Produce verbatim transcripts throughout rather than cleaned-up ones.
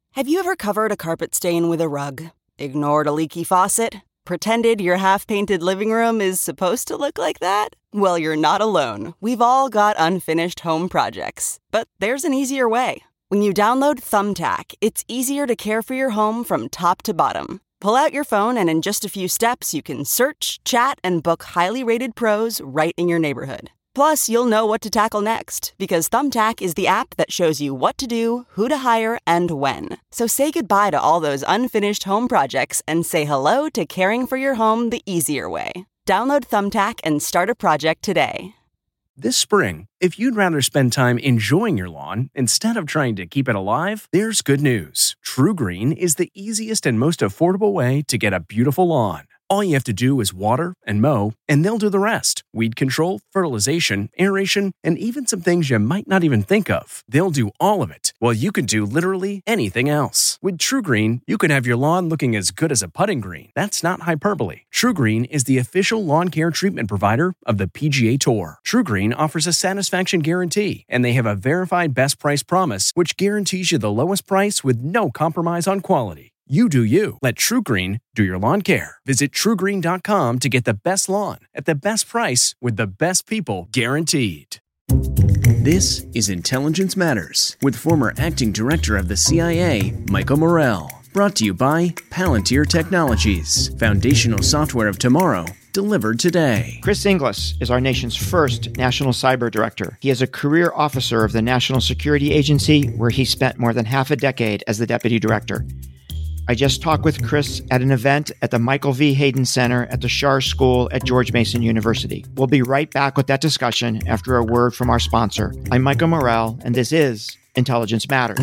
Have you ever covered a carpet stain with a rug? Ignored a leaky faucet? Pretended your half-painted living room is supposed to look like that? Well, you're not alone. We've all got unfinished home projects. But there's an easier way. When you download Thumbtack, it's easier to care for your home from top to bottom. Pull out your phone and in just a few steps, you can search, chat, and book highly rated pros right in your neighborhood. Plus, you'll know what to tackle next, because Thumbtack is the app that shows you what to do, who to hire, and when. So say goodbye to all those unfinished home projects and say hello to caring for your home the easier way. Download Thumbtack and start a project today. This spring, if you'd rather spend time enjoying your lawn instead of trying to keep it alive, there's good news. TruGreen is the easiest and most affordable way to get a beautiful lawn. All you have to do is water and mow, and they'll do the rest. Weed control, fertilization, aeration, and even some things you might not even think of. They'll do all of it, while you can do literally anything else. With TruGreen, you can have your lawn looking as good as a putting green. That's not hyperbole. TruGreen is the official lawn care treatment provider of the P G A Tour. TruGreen offers a satisfaction guarantee, and they have a verified best price promise, which guarantees you the lowest price with no compromise on quality. You do you. Let TruGreen do your lawn care. Visit True Green dot com to get the best lawn at the best price with the best people guaranteed. This is Intelligence Matters with former acting director of the C I A, Michael Morell. Brought to you by Palantir Technologies, foundational software of tomorrow, delivered today. Chris Inglis is our nation's first national cyber director. He is a career officer of the National Security Agency, where he spent more than half a decade as the deputy director. I just talked with Chris at an event at the Michael V. Hayden Center at the Schar School at George Mason University. We'll be right back with that discussion after a word from our sponsor. I'm Michael Morell, and this is Intelligence Matters.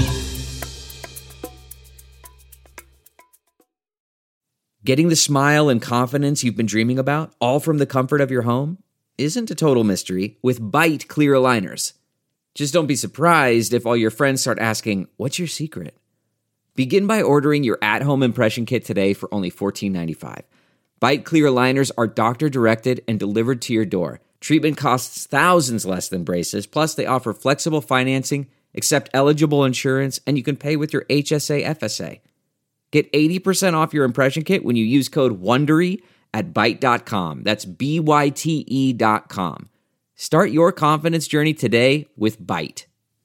Getting the smile and confidence you've been dreaming about, all from the comfort of your home, isn't a total mystery with Byte clear aligners. Just don't be surprised if all your friends start asking, "What's your secret?" Begin by ordering your at-home impression kit today for only fourteen ninety-five. Byte clear aligners are doctor-directed and delivered to your door. Treatment costs thousands less than braces, plus they offer flexible financing, accept eligible insurance, and you can pay with your H S A F S A. Get eighty percent off your impression kit when you use code WONDERY at byte dot com. That's B Y T E dot com. Start your confidence journey today with Byte.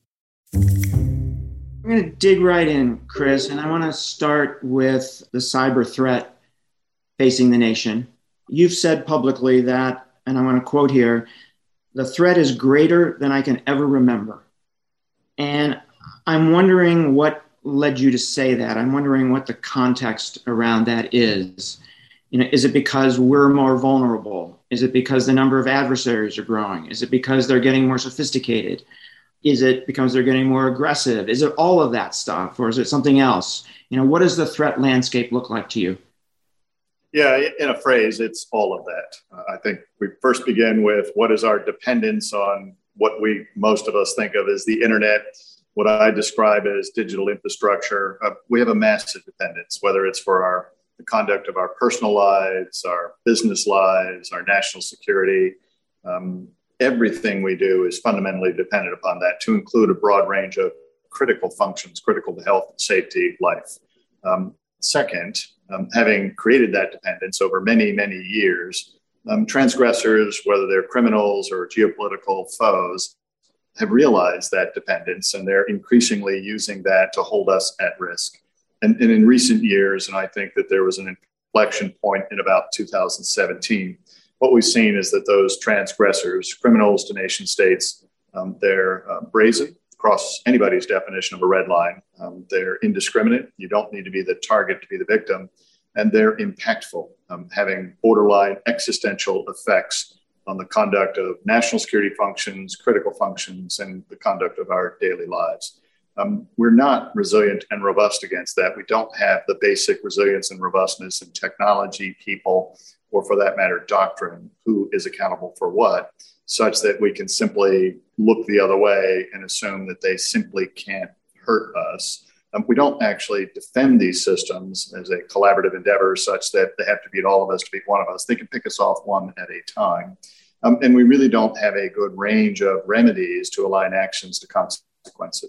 I'm going to dig right in, Chris, and I want to start with the cyber threat facing the nation. You've said publicly that, and I want to quote here, "The threat is greater than I can ever remember." And I'm wondering what led you to say that. I'm wondering what the context around that is. You know, is it because we're more vulnerable? Is it because the number of adversaries are growing? Is it because they're getting more sophisticated? Is it because they're getting more aggressive? Is it all of that stuff, or is it something else? You know, what does the threat landscape look like to you? Yeah, in a phrase, it's all of that. Uh, I think we first begin with what is our dependence on what we, most of us think of as the internet, what I describe as digital infrastructure. Uh, we have a massive dependence, whether it's for our the conduct of our personal lives, our business lives, our national security. Um, Everything we do is fundamentally dependent upon that, to include a broad range of critical functions, critical to health and safety, life. Um, second, um, having created that dependence over many, many years, um, transgressors, whether they're criminals or geopolitical foes, have realized that dependence, and they're increasingly using that to hold us at risk. And, and in recent years, and I think that there was an inflection point in about two thousand seventeen, what we've seen is that those transgressors, criminals to nation states, um, they're uh, brazen across anybody's definition of a red line. Um, they're indiscriminate. You don't need to be the target to be the victim. And they're impactful, um, having borderline existential effects on the conduct of national security functions, critical functions, and the conduct of our daily lives. Um, we're not resilient and robust against that. We don't have the basic resilience and robustness in technology, people, or for that matter, doctrine, who is accountable for what, such that we can simply look the other way and assume that they simply can't hurt us. Um, we don't actually defend these systems as a collaborative endeavor such that they have to beat all of us to beat one of us. They can pick us off one at a time. Um, and we really don't have a good range of remedies to align actions to consequences.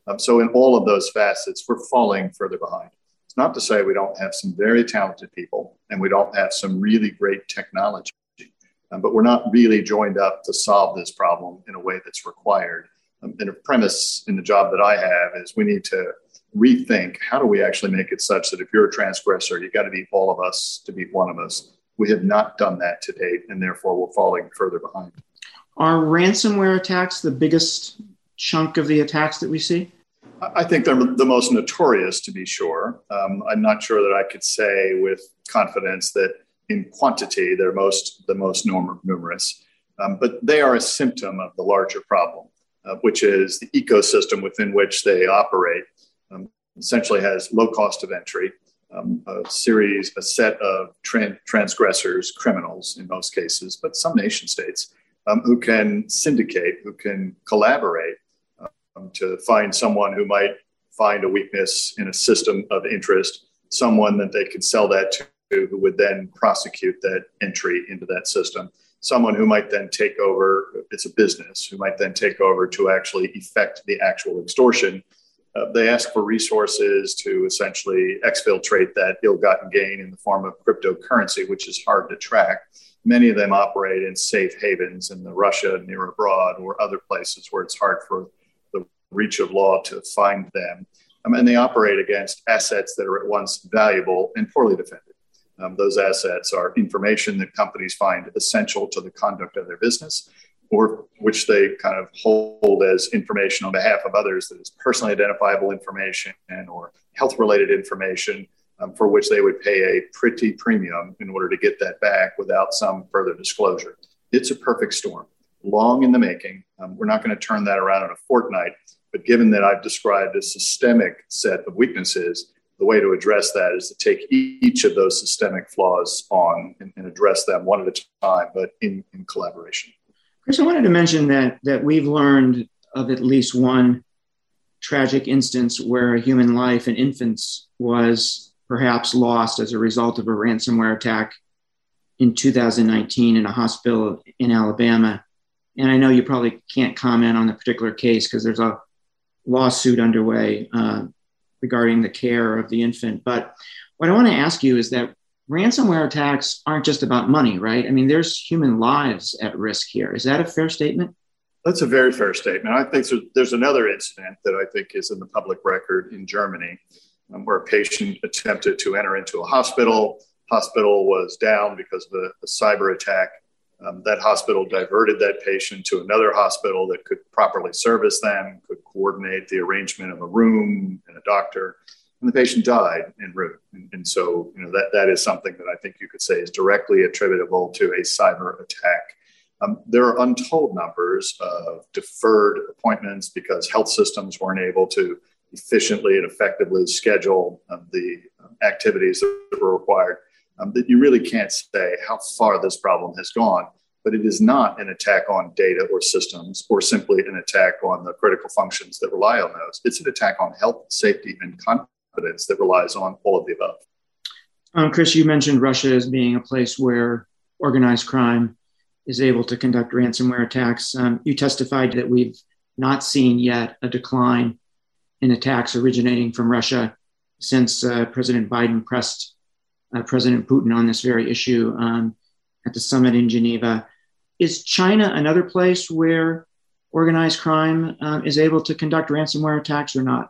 Um, so in all of those facets, we're falling further behind. It's not to say we don't have some very talented people and we don't have some really great technology, um, but we're not really joined up to solve this problem in a way that's required. Um, and a premise in the job that I have is we need to rethink how do we actually make it such that if you're a transgressor, you got to beat all of us to beat one of us. We have not done that to date, and therefore we're falling further behind. Are ransomware attacks the biggest chunk of the attacks that we see? I think they're the most notorious, to be sure. Um, I'm not sure that I could say with confidence that in quantity they're most the most norm- numerous, um, but they are a symptom of the larger problem, uh, which is the ecosystem within which they operate. Um, essentially has low cost of entry, um, a series, a set of tran- transgressors, criminals in most cases, but some nation states um, who can syndicate, who can collaborate um, to find someone who might find a weakness in a system of interest, someone that they could sell that to, who would then prosecute that entry into that system, someone who might then take over, it's a business, who might then take over to actually effect the actual extortion. Uh, they ask for resources to essentially exfiltrate that ill-gotten gain in the form of cryptocurrency, which is hard to track. Many of them operate in safe havens in the Russia near abroad or other places where it's hard for the reach of law to find them. Um, and they operate against assets that are at once valuable and poorly defended. Um, those assets are information that companies find essential to the conduct of their business, or which they kind of hold as information on behalf of others that is personally identifiable information and or health-related information um, for which they would pay a pretty premium in order to get that back without some further disclosure. It's a perfect storm, long in the making. Um, we're not going to turn that around in a fortnight, but given that I've described a systemic set of weaknesses, the way to address that is to take each of those systemic flaws on and, and address them one at a time, but in, in collaboration. Chris, I wanted to mention that that we've learned of at least one tragic instance where a human life, an infant's, was perhaps lost as a result of a ransomware attack in two thousand nineteen in a hospital in Alabama. And I know you probably can't comment on the particular case because there's a lawsuit underway uh, regarding the care of the infant. But what I want to ask you is that ransomware attacks aren't just about money, right? I mean, there's human lives at risk here. Is that a fair statement? That's a very fair statement. I think there's, there's another incident that I think is in the public record in Germany um, where a patient attempted to enter into a hospital. Hospital was down because of a, a cyber attack. Um, that hospital diverted that patient to another hospital that could properly service them, could coordinate the arrangement of a room and a doctor. And the patient died en route. And, and so, you know, that, that is something that I think you could say is directly attributable to a cyber attack. Um, there are untold numbers of deferred appointments because health systems weren't able to efficiently and effectively schedule um, the um, activities that were required. Um, that you really can't say how far this problem has gone, but it is not an attack on data or systems or simply an attack on the critical functions that rely on those. It's an attack on health, safety, and confidence that relies on all of the above. Um, Chris, you mentioned Russia as being a place where organized crime is able to conduct ransomware attacks. Um, you testified that we've not seen yet a decline in attacks originating from Russia since uh, President Biden pressed uh, President Putin on this very issue um, at the summit in Geneva. Is China another place where organized crime uh, is able to conduct ransomware attacks or not?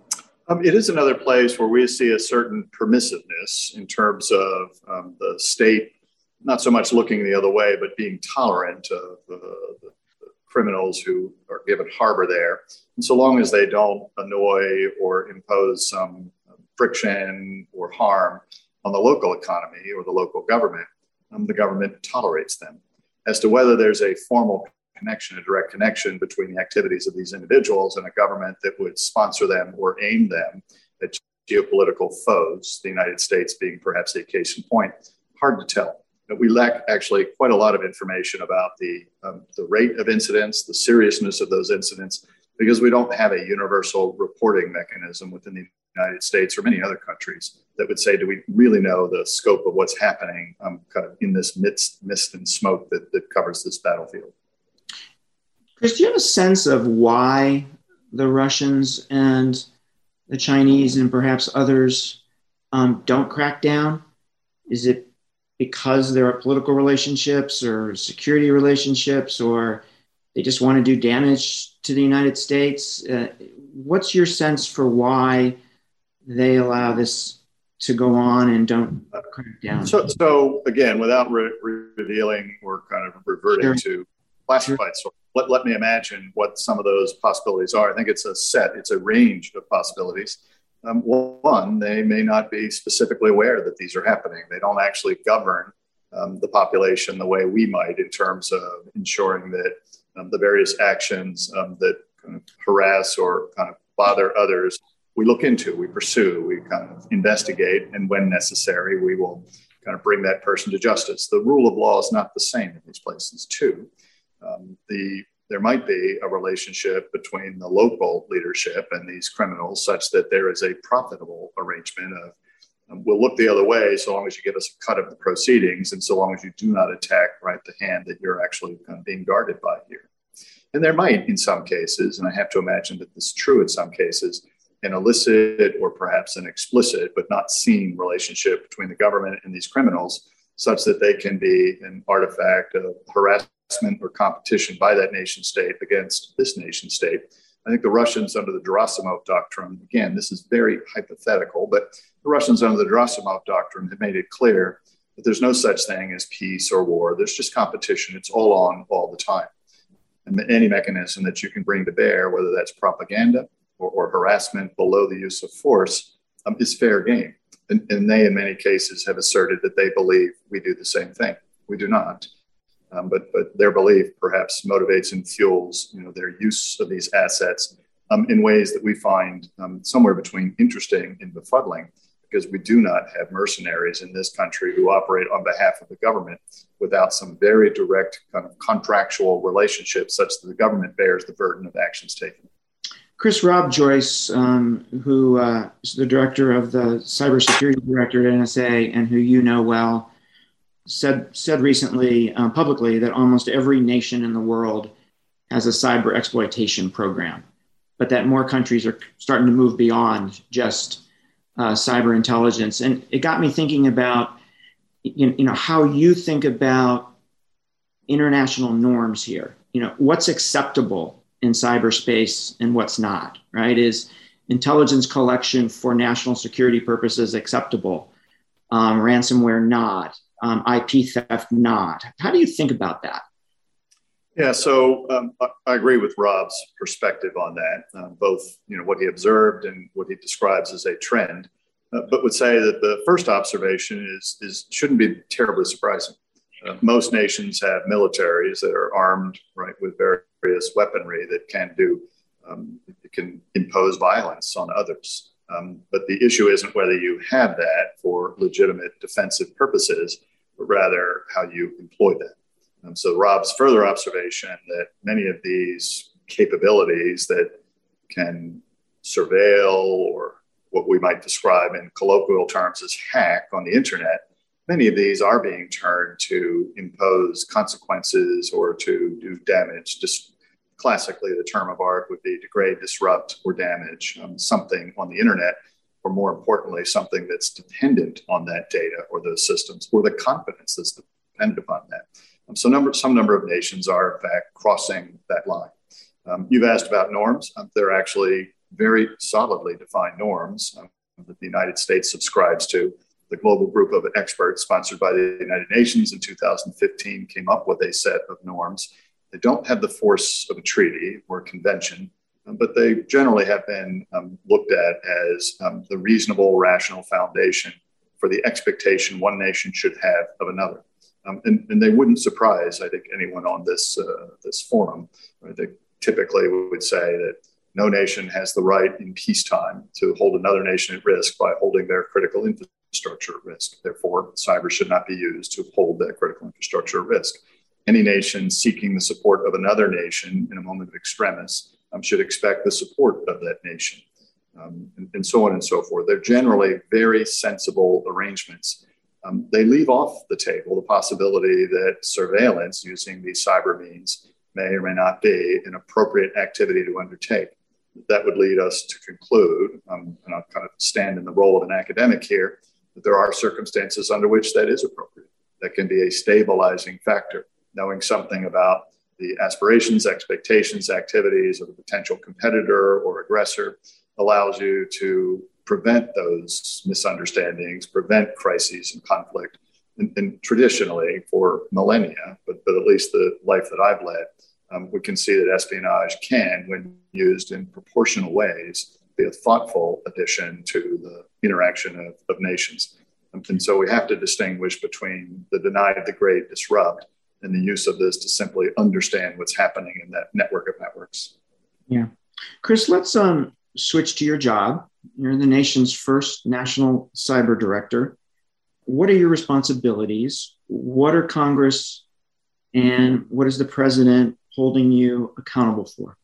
Um, it is another place where we see a certain permissiveness in terms of um, the state, not so much looking the other way, but being tolerant of uh, the, the criminals who are given harbor there. And so long as they don't annoy or impose some friction or harm on the local economy or the local government, um, the government tolerates them. As to whether there's a formal connection, a direct connection between the activities of these individuals and a government that would sponsor them or aim them at geopolitical foes, the United States being perhaps a case in point, hard to tell. But we lack actually quite a lot of information about the, um, the rate of incidents, the seriousness of those incidents, because we don't have a universal reporting mechanism within the United States or many other countries that would say, do we really know the scope of what's happening um, kind of in this mist, mist and smoke that, that covers this battlefield? Chris, do you have a sense of why the Russians and the Chinese and perhaps others um, don't crack down? Is it because there are political relationships or security relationships, or they just want to do damage to the United States? Uh, what's your sense for why they allow this to go on and don't crack down? So, so again, without re- revealing or kind of reverting sure. to classified sources, let, let me imagine what some of those possibilities are. I think it's a set, it's a range of possibilities. Um, one, they may not be specifically aware that these are happening. They don't actually govern um, the population the way we might in terms of ensuring that um, the various actions um, that kind of harass or kind of bother others, we look into, we pursue, we kind of investigate, and when necessary, we will kind of bring that person to justice. The rule of law is not the same in these places, too. Um, the There might be a relationship between the local leadership and these criminals such that there is a profitable arrangement of um, we'll look the other way so long as you give us a cut of the proceedings and so long as you do not attack right the hand that you're actually kind of being guarded by here. And there might, in some cases, and I have to imagine that this is true in some cases, an illicit or perhaps an explicit but not seen relationship between the government and these criminals such that they can be an artifact of harassment or competition by that nation state against this nation state. I think the Russians under the Gerasimov Doctrine, again, this is very hypothetical, but the Russians under the Gerasimov Doctrine have made it clear that there's no such thing as peace or war. There's just competition. It's all on all the time. And any mechanism that you can bring to bear, whether that's propaganda or, or harassment below the use of force, um, is fair game. And, and they, in many cases, have asserted that they believe we do the same thing. We do not. Um, but but their belief perhaps motivates and fuels, you know, their use of these assets um, in ways that we find um, somewhere between interesting and befuddling, because we do not have mercenaries in this country who operate on behalf of the government without some very direct kind of contractual relationship such that the government bears the burden of actions taken. Chris Rob Joyce, um, who uh, is the director of the cybersecurity director at N S A and who you know well, said said recently uh, publicly that almost every nation in the world has a cyber exploitation program, but that more countries are starting to move beyond just uh, cyber intelligence. And it got me thinking about, you know, how you think about international norms here. You know, what's acceptable in cyberspace and what's not, right? Is intelligence collection for national security purposes acceptable? Um, ransomware not? Um, I P theft not? How do you think about that? Yeah, so um, I, I agree with Rob's perspective on that, uh, both you know what he observed and what he describes as a trend, uh, but would say that the first observation is is shouldn't be terribly surprising. Uh, most nations have militaries that are armed right with various weaponry that can do um, it can impose violence on others. Um, but the issue isn't whether you have that for legitimate defensive purposes, but rather how you employ that. Um, so Rob's further observation that many of these capabilities that can surveil, or what we might describe in colloquial terms as hack on the internet, many of these are being turned to impose consequences or to do damage. Just classically, the term of art would be degrade, disrupt, or damage um, something on the internet, or more importantly, something that's dependent on that data or those systems, or the confidence that's dependent upon that. Um, so number, some number of nations are, in fact, crossing that line. Um, you've asked about norms. Um, there are actually very solidly defined norms um, that the United States subscribes to. The global group of experts sponsored by the United Nations in two thousand fifteen came up with a set of norms. They don't have the force of a treaty or a convention, um, but they generally have been um, looked at as um, the reasonable, rational foundation for the expectation one nation should have of another. Um, and, and they wouldn't surprise, I think, anyone on this uh, this forum. Right? They typically would say that no nation has the right in peacetime to hold another nation at risk by holding their critical infrastructure at risk. Therefore, cyber should not be used to hold that critical infrastructure at risk. Any nation seeking the support of another nation in a moment of extremis um, should expect the support of that nation, um, and, and so on and so forth. They're generally very sensible arrangements. Um, they leave off the table the possibility that surveillance using these cyber means may or may not be an appropriate activity to undertake. that would lead us to conclude, um, and I'll kind of stand in the role of an academic here, that there are circumstances under which that is appropriate. That can be a stabilizing factor. Knowing something about the aspirations, expectations, activities of a potential competitor or aggressor allows you to prevent those misunderstandings, prevent crises and conflict. And, and traditionally, for millennia, but, but at least the life that I've led, um, we can see that espionage can, when used in proportional ways, be a thoughtful addition to the interaction of, of nations. And, and so we have to distinguish between the deny, degrade, disrupt, and the use of this to simply understand what's happening in that network of networks. Yeah. Chris, let's um, switch to your job. You're the nation's first national cyber director. What are your responsibilities? What are Congress and what is the president holding you accountable for?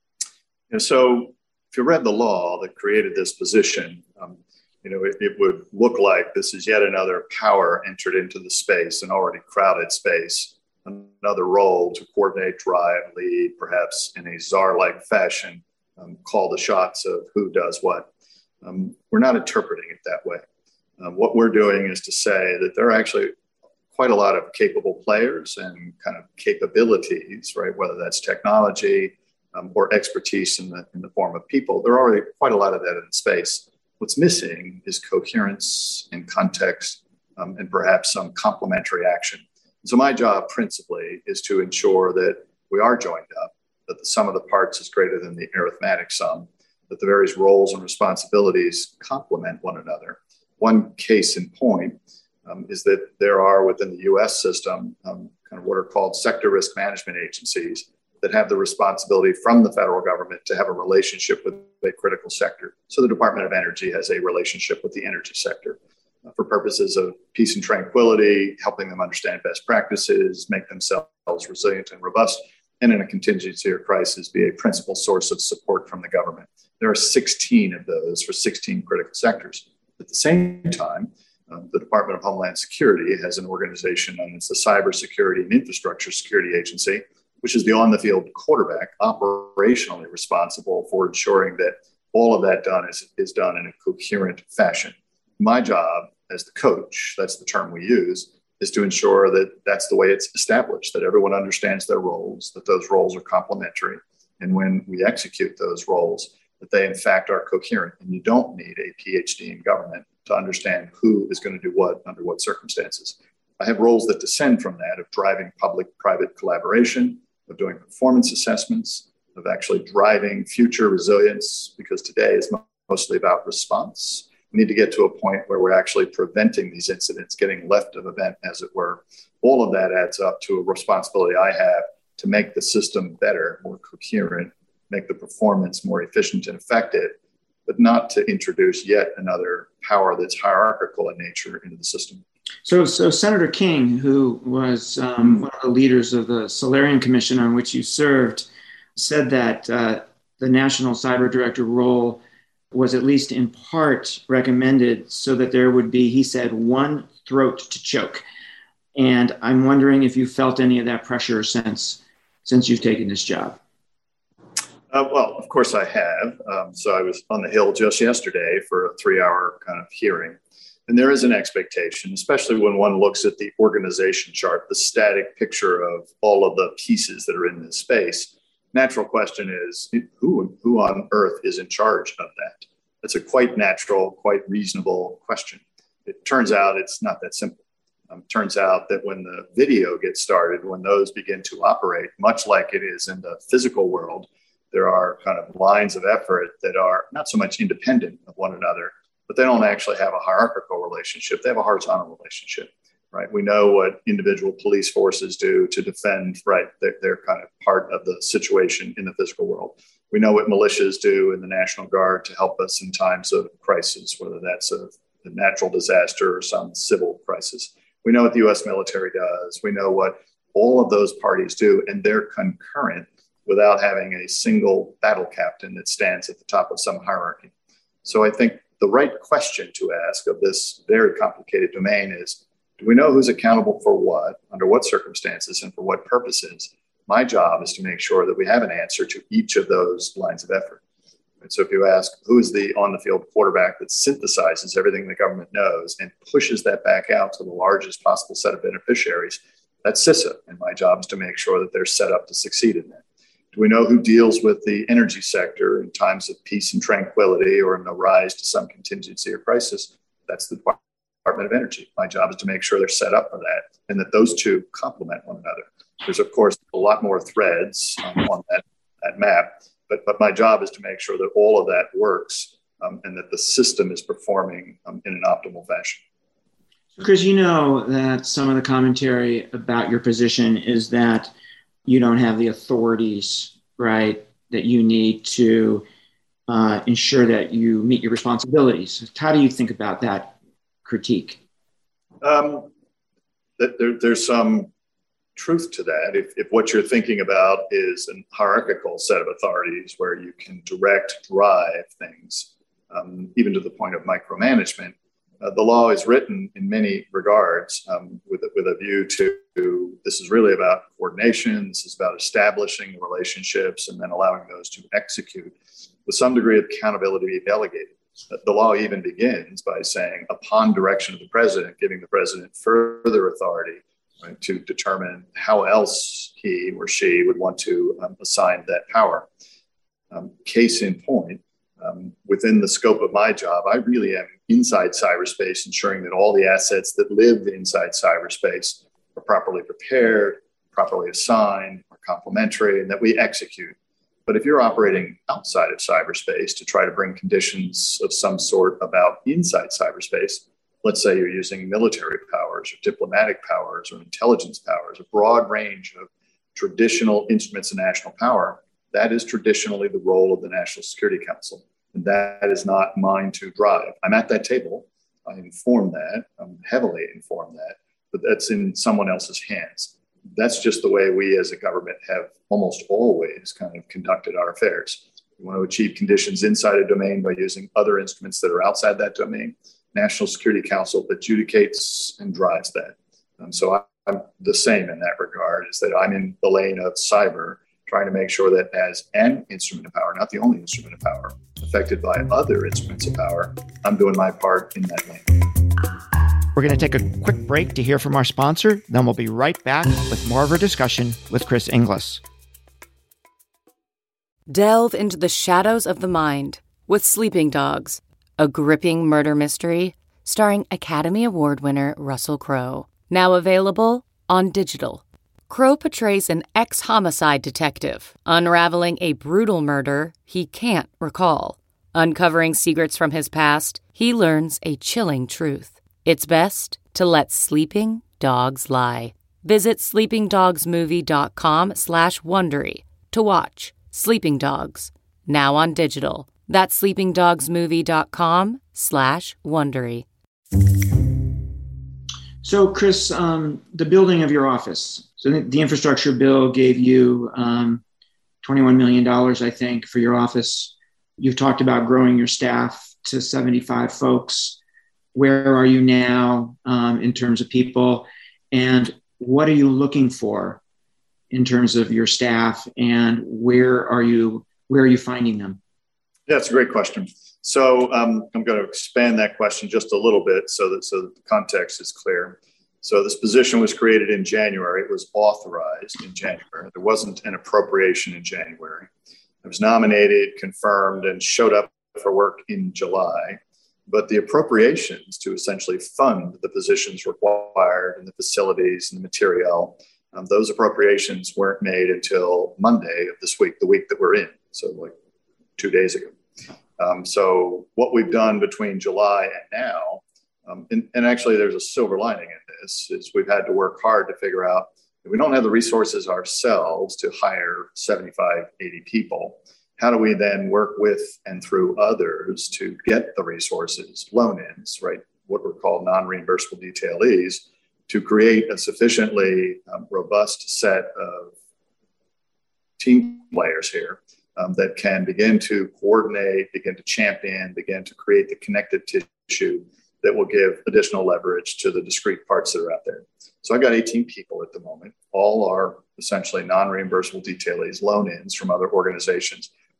And so if you read the law that created this position, um, you know, it, it would look like this is yet another power entered into the space, an already crowded space, another role to coordinate, drive, lead, perhaps in a czar-like fashion, um, call the shots of who does what. Um, we're not interpreting it that way. Um, what we're doing is to say that there are actually quite a lot of capable players and kind of capabilities, right? Whether that's technology um, or expertise in the in the form of people. There are already quite a lot of that in space. What's missing is coherence and context um, and perhaps some complementary action. So my job principally is to ensure that we are joined up, that the sum of the parts is greater than the arithmetic sum, that the various roles and responsibilities complement one another. One case in point um, is that there are within the U S system um, kind of what are called sector risk management agencies that have the responsibility from the federal government to have a relationship with a critical sector. So the Department of Energy has a relationship with the energy sector uh, for purposes of peace and tranquility, helping them understand best practices, make themselves resilient and robust, and in a contingency or crisis, be a principal source of support from the government. There are sixteen of those for sixteen critical sectors. At the same time, um, the Department of Homeland Security has an organization known as the Cybersecurity and Infrastructure Security Agency, which is the on-the-field quarterback, operationally responsible for ensuring that all of that done is, is done in a coherent fashion. My job as the coach, that's the term we use, is to ensure that that's the way it's established, that everyone understands their roles, that those roles are complementary, and when we execute those roles, that they in fact are coherent. And you don't need a P H D in government to understand who is going to do what under what circumstances. I have roles that descend from that of driving public-private collaboration, of doing performance assessments, of actually driving future resilience, because today is mostly about response. We need to get to a point where we're actually preventing these incidents getting left of event, as it were. All of that adds up to a responsibility I have to make the system better, more coherent, make the performance more efficient and effective, but not to introduce yet another power that's hierarchical in nature into the system. So, so Senator King, who was um, one of the leaders of the Solarian Commission on which you served, said that uh, the National Cyber Director role was at least in part recommended so that there would be, he said, one throat to choke. And I'm wondering if you felt any of that pressure since since you've taken this job. Uh, well, of course I have. Um, so I was on the Hill just yesterday for a three-hour kind of hearing. And there is an expectation, especially when one looks at the organization chart, the static picture of all of the pieces that are in this space. Natural question is, who, who on earth is in charge of that? That's a quite natural, quite reasonable question. It turns out it's not that simple. Um, turns out that when the video gets started, when those begin to operate, much like it is in the physical world, there are kind of lines of effort that are not so much independent of one another, but they don't actually have a hierarchical relationship. They have a horizontal relationship, right? We know what individual police forces do to defend, right? They're, they're kind of part of the situation in the physical world. We know what militias do in the National Guard to help us in times of crisis, whether that's a, a natural disaster or some civil crisis. We know what the U S military does. We know what all of those parties do, and they're concurrent without having a single battle captain that stands at the top of some hierarchy. So I think the right question to ask of this very complicated domain is, do we know who's accountable for what, under what circumstances, and for what purposes? My job is to make sure that we have an answer to each of those lines of effort. Right? So if you ask who is the on-the-field quarterback that synthesizes everything the government knows and pushes that back out to the largest possible set of beneficiaries, that's CISA. And my job is to make sure that they're set up to succeed in that. Do we know who deals with the energy sector in times of peace and tranquility or in the rise to some contingency or crisis? That's the Department of Energy. My job is to make sure they're set up for that and that those two complement one another. There's, of course, a lot more threads um, on that, that map, but, but my job is to make sure that all of that works um, and that the system is performing um, in an optimal fashion. Chris, you know that some of the commentary about your position is that you don't have the authorities, right, that you need to uh, ensure that you meet your responsibilities. How do you think about that critique? Um, there, there's some truth to that. If, if what you're thinking about is a hierarchical set of authorities where you can direct, drive things, um, even to the point of micromanagement, Uh, the law is written in many regards um, with, with a view to, to this is really about coordination. This is about establishing relationships and then allowing those to execute with some degree of accountability to be delegated. The law even begins by saying, upon direction of the president, giving the president further authority, right, to determine how else he or she would want to um, assign that power. Um, case in point, Um, within the scope of my job, I really am inside cyberspace, ensuring that all the assets that live inside cyberspace are properly prepared, properly assigned, are complementary, and that we execute. But if you're operating outside of cyberspace to try to bring conditions of some sort about inside cyberspace, let's say you're using military powers or diplomatic powers or intelligence powers, a broad range of traditional instruments of national power, that is traditionally the role of the National Security Council. And that is not mine to drive. I'm at that table. I inform that. I'm heavily informed that, but that's in someone else's hands. That's just the way we as a government have almost always kind of conducted our affairs. We want to achieve conditions inside a domain by using other instruments that are outside that domain. National Security Council adjudicates and drives that. Um, so I, I'm the same in that regard, is that I'm in the lane of cyber, trying to make sure that as an instrument of power, not the only instrument of power, affected by other instruments of power, I'm doing my part in that lane. We're going to take a quick break to hear from our sponsor, then we'll be right back with more of our discussion with Chris Inglis. Delve into the shadows of the mind with Sleeping Dogs, a gripping murder mystery starring Academy Award winner Russell Crowe. Now available on digital. Crowe portrays an ex-homicide detective unraveling a brutal murder he can't recall. Uncovering secrets from his past, he learns a chilling truth. It's best to let sleeping dogs lie. Visit sleepingdogsmovie.com slash Wondery to watch Sleeping Dogs, now on digital. That's sleepingdogsmovie.com slash Wondery. So, Chris, um, the building of your office. So the, the infrastructure bill gave you um, twenty-one million dollars, I think, for your office. You've talked about growing your staff to seventy-five folks. Where are you now um, in terms of people? And what are you looking for in terms of your staff? And where are you, where are you finding them? Yeah, it's a great question. So um, I'm going to expand that question just a little bit so that so that the context is clear. So this position was created in January. It was authorized in January. There wasn't an appropriation in January. It was nominated, confirmed, and showed up for work in July. But the appropriations to essentially fund the positions required and the facilities and the material, um, those appropriations weren't made until Monday of this week, the week that we're in. So like two days ago. Um, so what we've done between July and now, um, and, and actually there's a silver lining in this, is we've had to work hard to figure out if we don't have the resources ourselves to hire seventy-five, eighty people, how do we then work with and through others to get the resources, loan-ins, right, what we're called non-reimbursable detailees, to create a sufficiently um, robust set of team players here Um, that can begin to coordinate, begin to champion, begin to create the connective tissue that will give additional leverage to the discrete parts that are out there. So I've got eighteen people at the moment. All are essentially non-reimbursable detailees, loan-ins from other organizations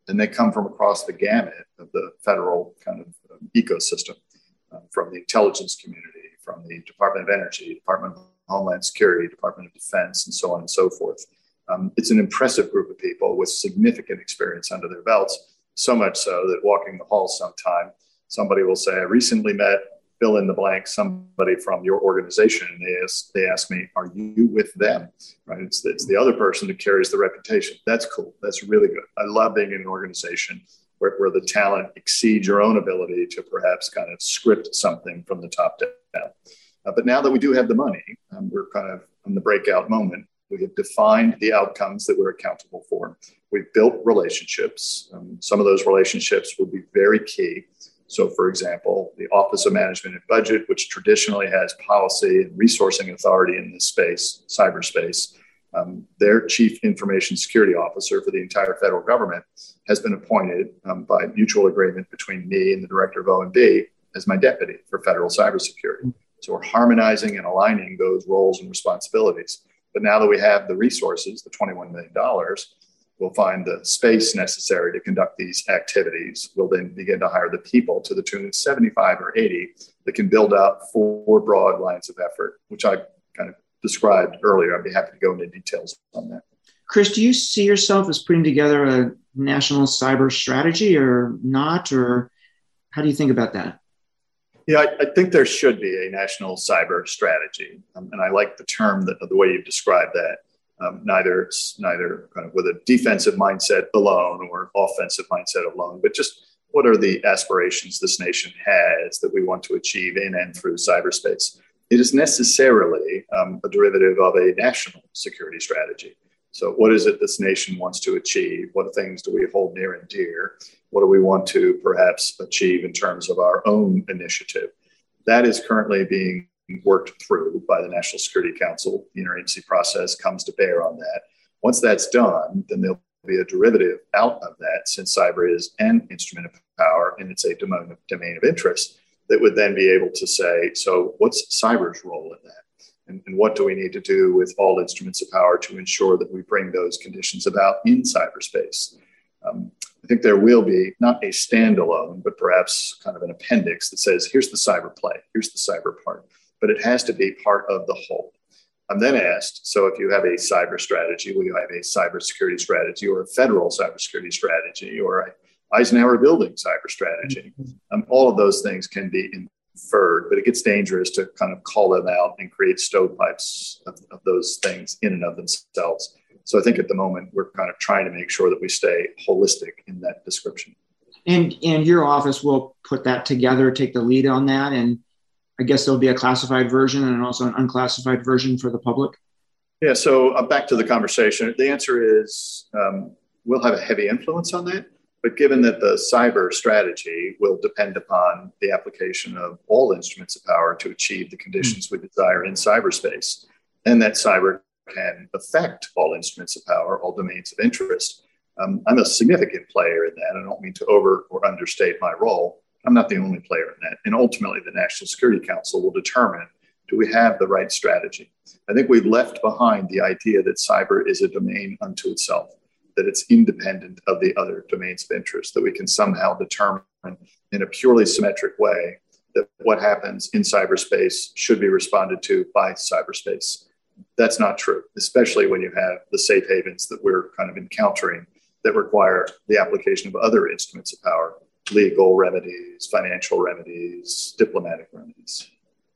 and they come from across the gamut of the federal kind of um, ecosystem, uh, from the intelligence community, from the Department of Energy, Department of Homeland Security, Department of Defense, and so on and so forth. Um, it's an impressive group of people with significant experience under their belts, so much so that walking the halls sometime, somebody will say, I recently met fill in the blank, somebody from your organization, and they ask, they ask me, are you with them? Right? It's, it's the other person that carries the reputation. That's cool. That's really good. I love being in an organization where, where the talent exceeds your own ability to perhaps kind of script something from the top down. Uh, but now that we do have the money, um, we're kind of in the breakout moment. We have defined the outcomes that we're accountable for. We've built relationships. Um, some of those relationships will be very key. So, for example, the Office of Management and Budget, which traditionally has policy and resourcing authority in this space, cyberspace, um, their Chief Information Security Officer for the entire federal government has been appointed um, by mutual agreement between me and the Director of O M B as my deputy for federal cybersecurity. So we're harmonizing and aligning those roles and responsibilities. But now that we have the resources, the twenty-one million dollars, we'll find the space necessary to conduct these activities. We'll then begin to hire the people to the tune of seventy-five or eighty that can build out four broad lines of effort, which I kind of described earlier. I'd be happy to go into details on that. Chris, do you see yourself as putting together a national cyber strategy or not? Or how do you think about that? Yeah, I, I think there should be a national cyber strategy. Um, and I like the term, that, the way you described that. Um, neither neither kind of with a defensive mindset alone or offensive mindset alone, but just what are the aspirations this nation has that we want to achieve in and through cyberspace? It is necessarily um, a derivative of a national security strategy. So what is it this nation wants to achieve? What things do we hold near and dear? What do we want to perhaps achieve in terms of our own initiative? That is currently being worked through by the National Security Council. The interagency process comes to bear on that. Once that's done, then there'll be a derivative out of that, since cyber is an instrument of power and it's a domain of, domain of interest, that would then be able to say, so what's cyber's role in that? And, and what do we need to do with all instruments of power to ensure that we bring those conditions about in cyberspace? Um, I think there will be not a standalone, but perhaps kind of an appendix that says, here's the cyber play, here's the cyber part. But it has to be part of the whole. I'm then asked, so if you have a cyber strategy, will you have a cybersecurity strategy or a federal cybersecurity strategy or a Eisenhower building cyber strategy? Um, all of those things can be inferred, but it gets dangerous to kind of call them out and create stovepipes of, of those things in and of themselves. So I think at the moment, we're kind of trying to make sure that we stay holistic in that description. And, and your office will put that together, take the lead on that, and I guess there'll be a classified version and also an unclassified version for the public. Yeah, so uh, back to the conversation. The answer is um, we'll have a heavy influence on that. But given that the cyber strategy will depend upon the application of all instruments of power to achieve the conditions mm-hmm. we desire in cyberspace, and that cyber can affect all instruments of power, all domains of interest, um, I'm a significant player in that. I don't mean to over or understate my role. I'm not the only player in that. And ultimately, the National Security Council will determine, do we have the right strategy? I think we've left behind the idea that cyber is a domain unto itself, that it's independent of the other domains of interest, that we can somehow determine in a purely symmetric way that what happens in cyberspace should be responded to by cyberspace. That's not true, especially when you have the safe havens that we're kind of encountering that require the application of other instruments of power. Legal remedies, financial remedies, diplomatic remedies.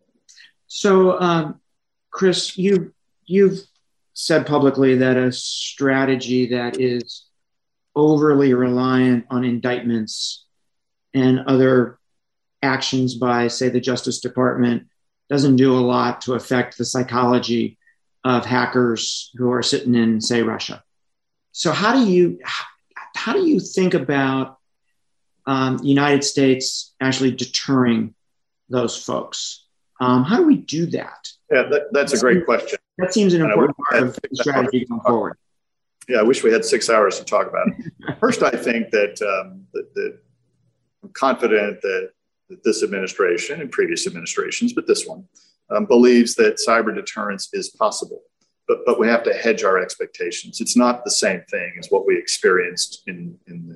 So, um, Chris, you, you've said publicly that a strategy that is overly reliant on indictments and other actions by, say, the Justice Department doesn't do a lot to affect the psychology of hackers who are sitting in, say, Russia. So how do you, how do you think about Um, the United States actually deterring those folks? Um, how do we do that? Yeah, that, that's a great question. That seems an important part of the strategy going forward. Yeah, I wish we had six hours to talk about it. First, I think that, um, that, that I'm confident that, that this administration and previous administrations, but this one, um, believes that cyber deterrence is possible. But, but we have to hedge our expectations. It's not the same thing as what we experienced in, in the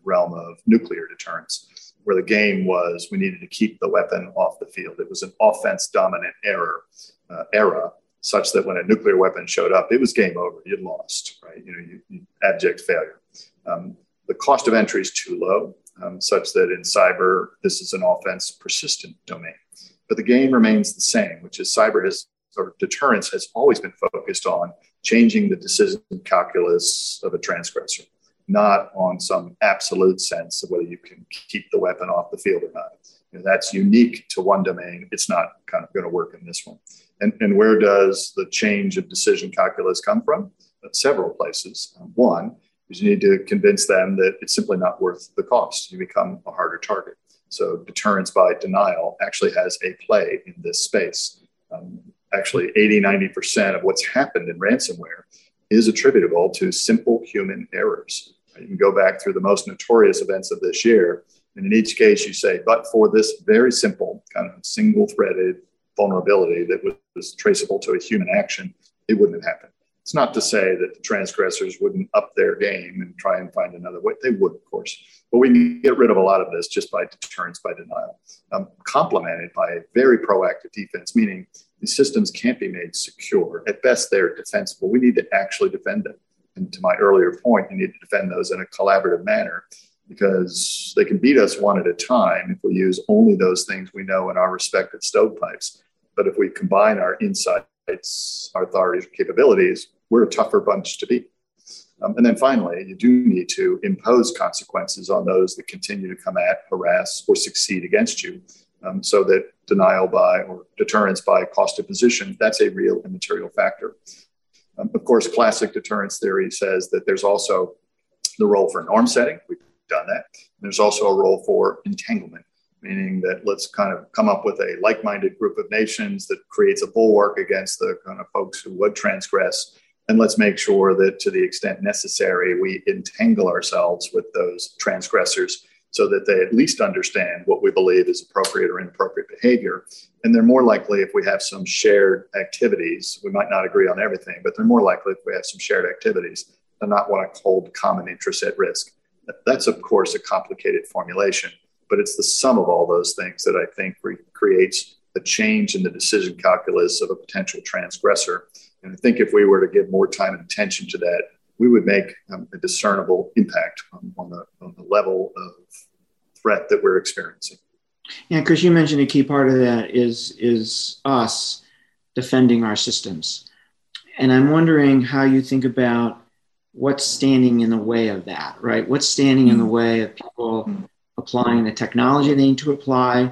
realm of nuclear deterrence, where the game was we needed to keep the weapon off the field. It was an offense-dominant era, uh, era, such that when a nuclear weapon showed up, it was game over. You'd lost, right? You know, you, you, abject failure. Um, the cost of entry is too low, um, such that in cyber, this is an offense persistent domain. But the game remains the same, which is cyber has, or deterrence has always been focused on changing the decision calculus of a transgressor, not on some absolute sense of whether you can keep the weapon off the field or not. You know, that's unique to one domain. It's not kind of going to work in this one. And, and where does the change of decision calculus come from? Uh, several places. Um, one is you need to convince them that it's simply not worth the cost. You become a harder target. So deterrence by denial actually has a play in this space. Um, actually, eighty, ninety percent of what's happened in ransomware is attributable to simple human errors. You can go back through the most notorious events of this year, and in each case you say, but for this very simple kind of single-threaded vulnerability that was traceable to a human action, it wouldn't have happened. It's not to say that the transgressors wouldn't up their game and try and find another way. They would, of course. But we can get rid of a lot of this just by deterrence by denial, um, complemented by a very proactive defense, meaning these systems can't be made secure. At best, they're defensible. We need to actually defend them. And to my earlier point, you need to defend those in a collaborative manner because they can beat us one at a time if we use only those things we know in our respective stovepipes. But if we combine our insights, our authorities, capabilities, we're a tougher bunch to beat. Um, and then finally, you do need to impose consequences on those that continue to come at, harass, or succeed against you. Um, so that denial by or deterrence by cost of position, that's a real and material factor. Um, of course, classic deterrence theory says that there's also the role for norm setting. We've done that. There's also a role for entanglement, meaning that let's kind of come up with a like-minded group of nations that creates a bulwark against the kind of folks who would transgress. And let's make sure that to the extent necessary, we entangle ourselves with those transgressors so that they at least understand what we believe is appropriate or inappropriate behavior. And they're more likely if we have some shared activities. We might not agree on everything, but they're more likely if we have some shared activities to not want to hold common interests at risk. That's, of course, a complicated formulation, but it's the sum of all those things that I think re- creates a change in the decision calculus of a potential transgressor. And I think if we were to give more time and attention to that, we would make um, a discernible impact on, on, the, on the level of threat that we're experiencing. Yeah, Chris, you mentioned a key part of that is, is us defending our systems. And I'm wondering how you think about what's standing in the way of that, right? What's standing in the way of people applying the technology they need to apply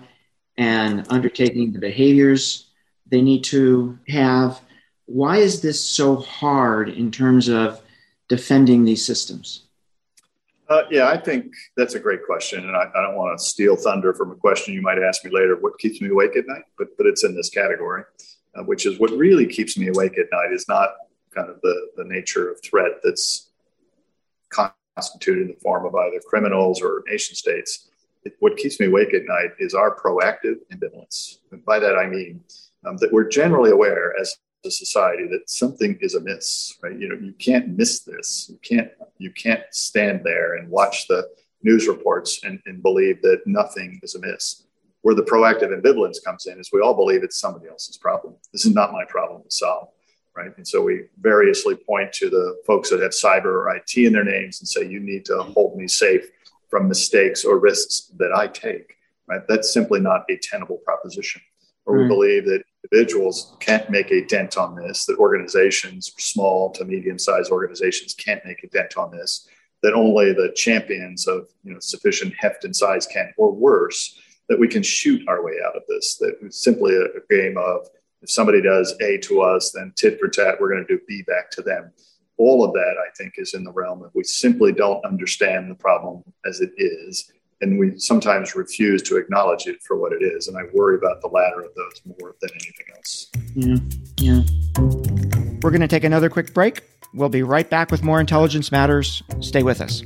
and undertaking the behaviors they need to have? Why is this so hard in terms of defending these systems? Uh, yeah, I think that's a great question. And I, I don't want to steal thunder from a question you might ask me later, what keeps me awake at night? But, but it's in this category, uh, which is what really keeps me awake at night is not kind of the, the nature of threat that's constituted in the form of either criminals or nation states. It, what keeps me awake at night is our proactive ambivalence. And by that, I mean um, that we're generally aware as a society that something is amiss, right? You know, you can't miss this. You can't, you can't stand there and watch the news reports and, and believe that nothing is amiss. Where the proactive ambivalence comes in is we all believe it's somebody else's problem. This is not my problem to solve, right? And so we variously point to the folks that have cyber or I T in their names and say, you need to hold me safe from mistakes or risks that I take, right? That's simply not a tenable proposition. Or we believe that individuals can't make a dent on this, that organizations, small to medium-sized organizations can't make a dent on this, that only the champions of you know, sufficient heft and size can, or worse, that we can shoot our way out of this, that it's simply a, a game of if somebody does A to us, then tit for tat, we're going to do B back to them. All of that, I think, is in the realm of we simply don't understand the problem as it is. And we sometimes refuse to acknowledge it for what it is. And I worry about the latter of those more than anything else. Yeah, yeah. We're going to take another quick break. We'll be right back with more Intelligence Matters. Stay with us.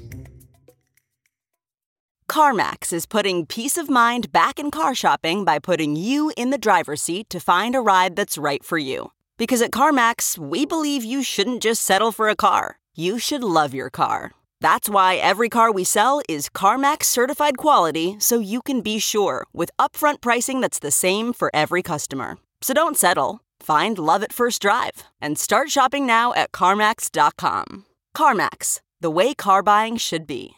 CarMax is putting peace of mind back in car shopping by putting you in the driver's seat to find a ride that's right for you. Because at CarMax, we believe you shouldn't just settle for a car. You should love your car. That's why every car we sell is CarMax certified quality, so you can be sure with upfront pricing that's the same for every customer. So don't settle. Find love at first drive and start shopping now at CarMax dot com. CarMax, the way car buying should be.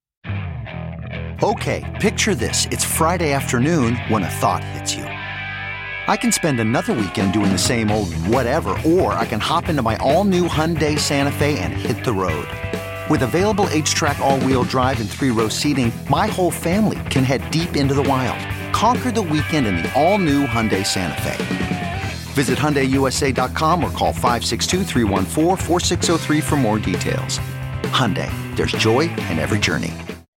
Okay, picture this. It's Friday afternoon when a thought hits you. I can spend another weekend doing the same old whatever, or I can hop into my all-new Hyundai Santa Fe and hit the road. With available H-Track all-wheel drive and three-row seating, my whole family can head deep into the wild. Conquer the weekend in the all-new Hyundai Santa Fe. Visit Hyundai U S A dot com or call five six two, three one four, four six zero three for more details. Hyundai, there's joy in every journey.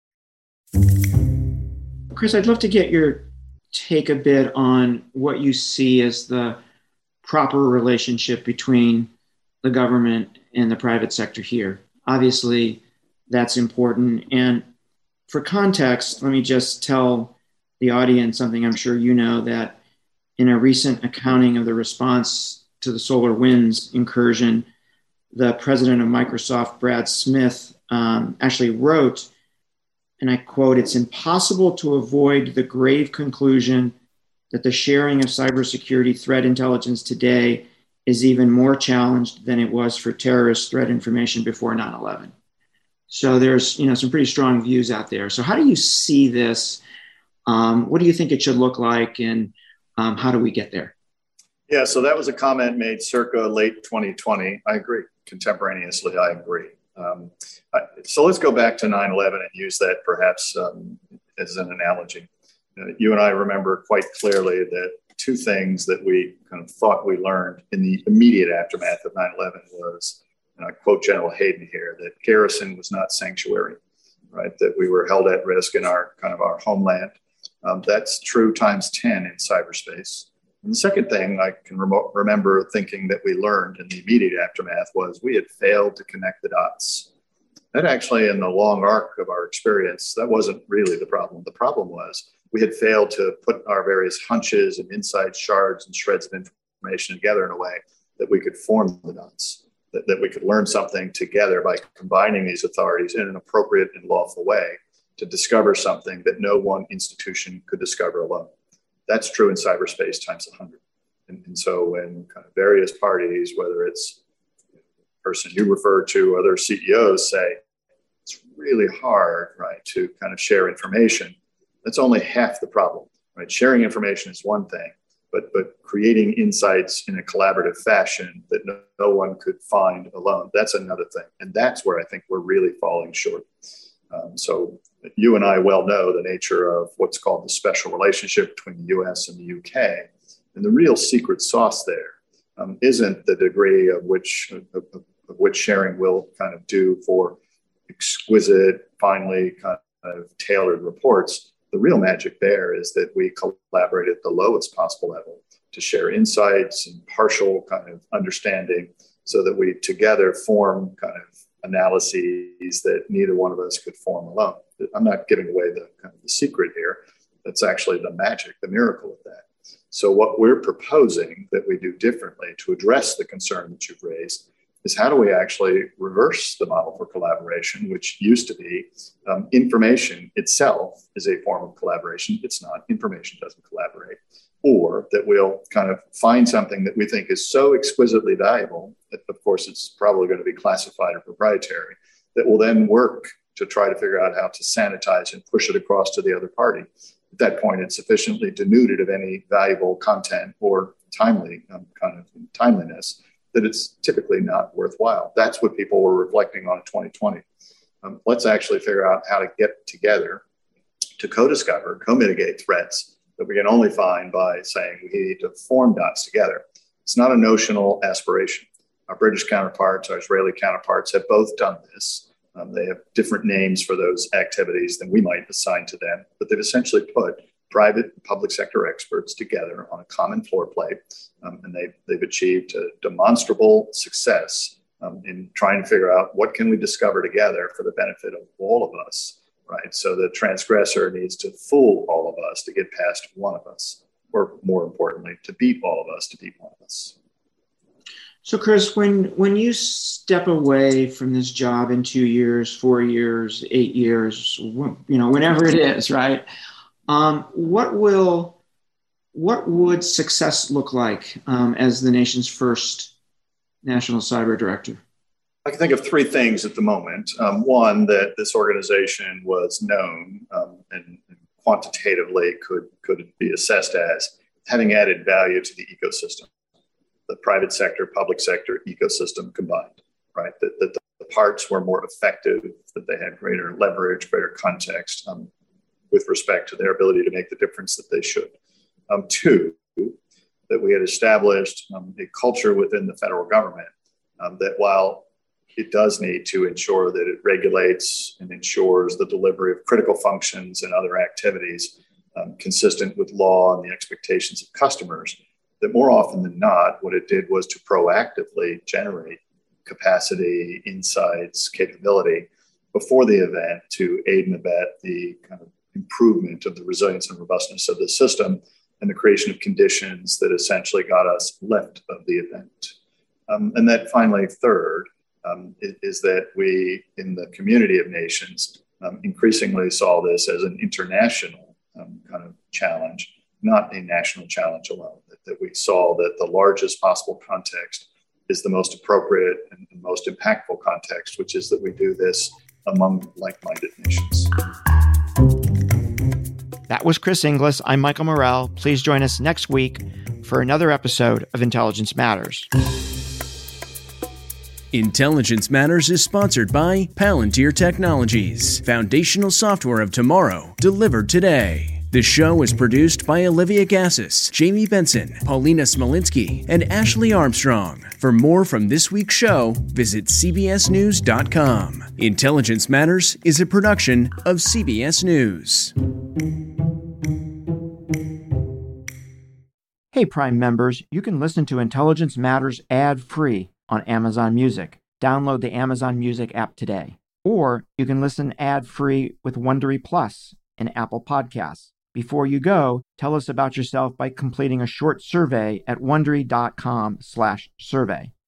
Chris, I'd love to get your take a bit on what you see as the proper relationship between the government and the private sector here. Obviously, that's important. And for context, let me just tell the audience something I'm sure you know, that in a recent accounting of the response to the SolarWinds incursion, the president of Microsoft, Brad Smith, um, actually wrote, and I quote, "It's impossible to avoid the grave conclusion that the sharing of cybersecurity threat intelligence today is even more challenged than it was for terrorist threat information before nine eleven. So there's, you know, some pretty strong views out there. So how do you see this? Um, what do you think it should look like? And um, how do we get there? Yeah, so that was a comment made circa late twenty twenty. I agree. Contemporaneously, I agree. Um, I, so let's go back to nine eleven and use that perhaps um, as an analogy. Uh, you and I remember quite clearly that two things that we kind of thought we learned in the immediate aftermath of nine eleven was, and I quote General Hayden here, that garrison was not sanctuary, right? That we were held at risk in our kind of our homeland. Um, that's true times ten in cyberspace. And the second thing I can rem- remember thinking that we learned in the immediate aftermath was we had failed to connect the dots. That actually, in the long arc of our experience, that wasn't really the problem. The problem was we had failed to put our various hunches and inside shards and shreds of information together in a way that we could form the dots, that, that we could learn something together by combining these authorities in an appropriate and lawful way to discover something that no one institution could discover alone. That's true in cyberspace times one hundred. And, and so when kind of various parties, whether it's the person you referred to, other C E Os say, it's really hard, right, to kind of share information, that's only half the problem, right? Sharing information is one thing, but but creating insights in a collaborative fashion that no, no one could find alone, that's another thing. And that's where I think we're really falling short. Um, so you and I well know the nature of what's called the special relationship between the U S and the U K. And the real secret sauce there um, isn't the degree of which, of, of which sharing will kind of do for exquisite, finely kind of tailored reports. The real magic there is that we collaborate at the lowest possible level to share insights and partial kind of understanding so that we together form kind of analyses that neither one of us could form alone. I'm not giving away the kind of the secret here. That's actually the magic, the miracle of that. So what we're proposing that we do differently to address the concern that you've raised is how do we actually reverse the model for collaboration, which used to be um, information itself is a form of collaboration. It's not. Information doesn't collaborate. Or that we'll kind of find something that we think is so exquisitely valuable that, of course, it's probably going to be classified or proprietary, that will then work to try to figure out how to sanitize and push it across to the other party. At that point, it's sufficiently denuded of any valuable content or timely um, kind of timeliness that it's typically not worthwhile. That's what people were reflecting on in twenty twenty. Um, let's actually figure out how to get together to co-discover, co-mitigate threats that we can only find by saying we need to form dots together. It's not a notional aspiration. Our British counterparts, our Israeli counterparts have both done this. Um, they have different names for those activities than we might assign to them, but they've essentially put private and public sector experts together on a common floor plate, um, and they've, they've achieved a demonstrable success um, in trying to figure out what can we discover together for the benefit of all of us. Right. So the transgressor needs to fool all of us to get past one of us, or more importantly, to beat all of us to beat one of us. So, Chris, when when you step away from this job in two years, four years, eight years, you know, whenever it is, right? Um, what will what would success look like um, as the nation's first national cyber director? I can think of three things at the moment. Um, one, that this organization was known um, and, and quantitatively could could be assessed as having added value to the ecosystem. The private sector, public sector ecosystem combined, right? That, that the parts were more effective, that they had greater leverage, greater context um, with respect to their ability to make the difference that they should. Um, two, that we had established um, a culture within the federal government um, that while it does need to ensure that it regulates and ensures the delivery of critical functions and other activities um, consistent with law and the expectations of customers, that more often than not, what it did was to proactively generate capacity, insights, capability before the event to aid and abet the kind of improvement of the resilience and robustness of the system and the creation of conditions that essentially got us left of the event. Um, and then finally, third, um, is, is that we in the community of nations um, increasingly saw this as an international um, kind of challenge, not a national challenge alone, that, that we saw that the largest possible context is the most appropriate and the most impactful context, which is that we do this among like-minded nations. That was Chris Inglis. I'm Michael Morell. Please join us next week for another episode of Intelligence Matters. Intelligence Matters is sponsored by Palantir Technologies, foundational software of tomorrow, delivered today. The show is produced by Olivia Gassis, Jamie Benson, Paulina Smolinski, and Ashley Armstrong. For more from this week's show, visit c b s news dot com. Intelligence Matters is a production of C B S News. Hey, Prime members, you can listen to Intelligence Matters ad-free on Amazon Music. Download the Amazon Music app today. Or you can listen ad-free with Wondery Plus and Apple Podcasts. Before you go, tell us about yourself by completing a short survey at wondery dot com slash survey.